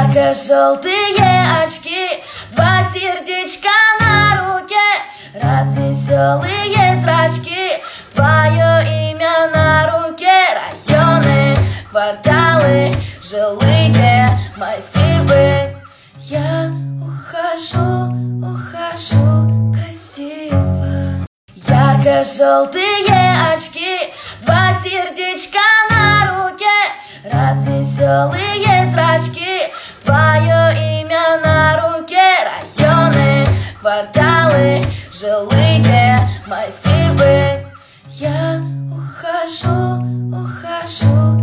Ярко-желтые очки, два сердечка на руке, развеселые зрачки, твое имя на руке. Районы, кварталы, жилые массивы. Я ухожу, ухожу красиво. Ярко-желтые очки, два сердечка на руке, развеселые зрачки, твое имя на руке. Районы, кварталы, жилые массивы. Я ухожу, ухожу